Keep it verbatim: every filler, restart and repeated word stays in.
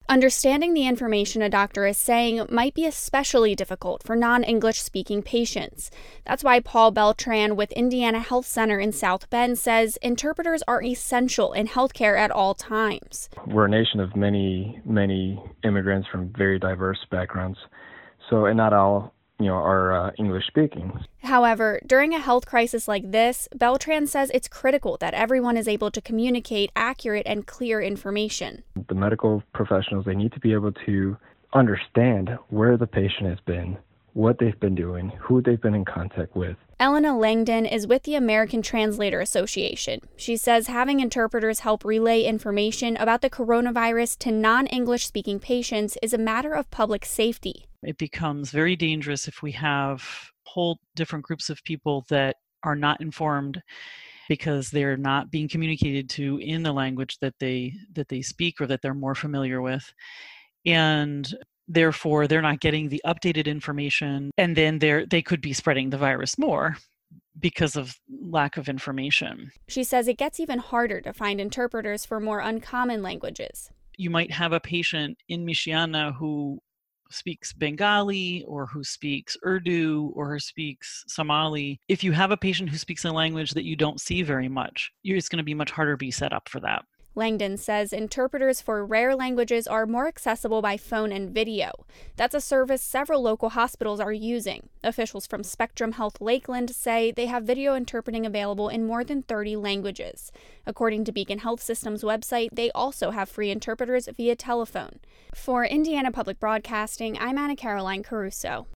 Understanding the information a doctor is saying might be especially difficult for non-English speaking patients. That's why Paul Beltran with Indiana Health Center in South Bend says interpreters are essential in healthcare at all times. We're a nation of many, many immigrants from very diverse backgrounds, so and not all you know, are uh, English speaking. However, during a health crisis like this, Beltran says it's critical that everyone is able to communicate accurate and clear information. The medical professionals, they need to be able to understand where the patient has been, what they've been doing, who they've been in contact with. Elena Langdon is with the American Translator Association. She says having interpreters help relay information about the coronavirus to non-English speaking patients is a matter of public safety. It becomes very dangerous if we have whole different groups of people that are not informed because they're not being communicated to in the language that they that they speak or that they're more familiar with. And therefore, they're not getting the updated information, and then they're they could be spreading the virus more because of lack of information. She says it gets even harder to find interpreters for more uncommon languages. You might have a patient in Michiana who speaks Bengali or who speaks Urdu or who speaks Somali. If you have a patient who speaks a language that you don't see very much, it's going to be much harder to be set up for that. Langdon says interpreters for rare languages are more accessible by phone and video. That's a service several local hospitals are using. Officials from Spectrum Health Lakeland say they have video interpreting available in more than thirty languages. According to Beacon Health System's website, they also have free interpreters via telephone. For Indiana Public Broadcasting, I'm Anna Caroline Caruso.